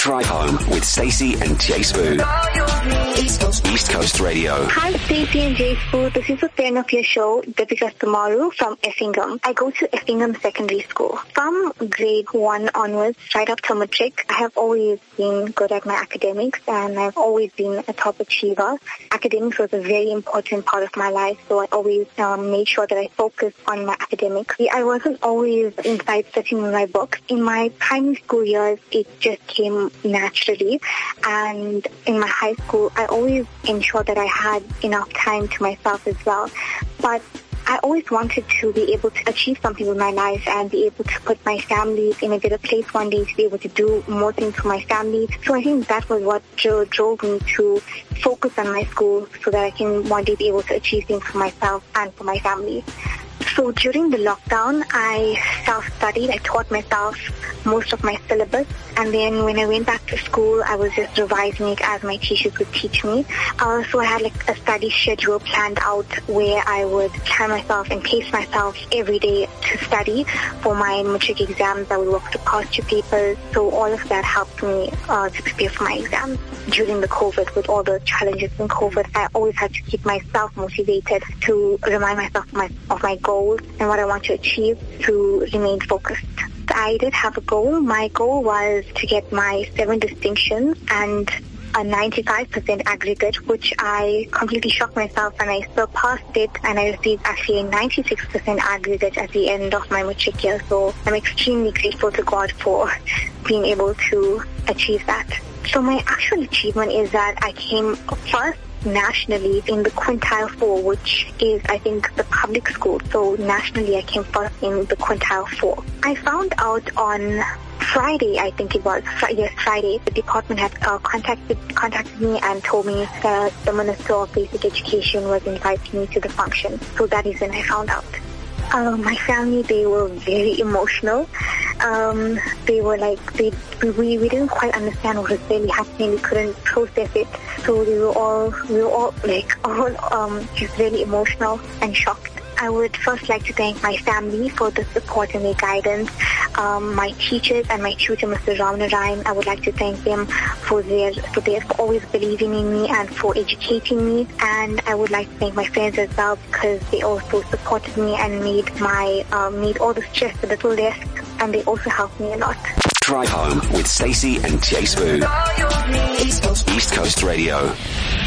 Drive Home with Stacey and Jay Spoo. East Coast Radio. Hi, Stacey and Jay Spoo. This is a fan of your show, Deepika Tumaru from Effingham. I go to Effingham Secondary School. From grade 1 onwards, right up to matric, I have always been good at my academics and I've always been a top achiever. Academics was a very important part of my life, so I always made sure that I focused on my academics. I wasn't always inside sitting with my books. In my primary school years, it just came naturally, and in my high school, I always ensured that I had enough time to myself as well. But I always wanted to be able to achieve something with my life and be able to put my family in a better place one day, to be able to do more things for my family. So I think that was what drove me to focus on my school so that I can one day be able to achieve things for myself and for my family. So during the lockdown, I self-studied. I taught myself most of my syllabus. And then when I went back to school, I was just revising it as my teachers would teach me. So I had like a study schedule planned out where I would time myself and pace myself every day to study for my matric exams. I would work to past 2 papers. So all of that helped me to prepare for my exams. During the COVID, with all the challenges in COVID, I always had to keep myself motivated to remind myself of my goals and what I want to achieve to remain focused. I did have a goal. My goal was to get my 7 distinctions and a 95% aggregate, which I completely shocked myself and I surpassed it, and I received actually a 96% aggregate at the end of my matric year. So I'm extremely grateful to God for being able to achieve that. So my actual achievement is that I came first nationally in the quintile 4, which is, I think, the public school. So nationally, I came first in the quintile 4. I found out on Friday, I think it was. Yes, Friday. The department had contacted me and told me that the Minister of Basic Education was inviting me to the function. So that is when I found out. My family, they were very emotional. They were like, we didn't quite understand what was really happening. We couldn't process it. So we were all just really emotional and shocked. I would first like to thank my family for the support and their guidance. My teachers and my tutor, Mr. Ramanarayan, I would like to thank them for always believing in me and for educating me. And I would like to thank my friends as well, because they also supported me and made all the stress a little less, and they also helped me a lot. Drive Home with Stacey and Jay Spoo. East Coast Radio.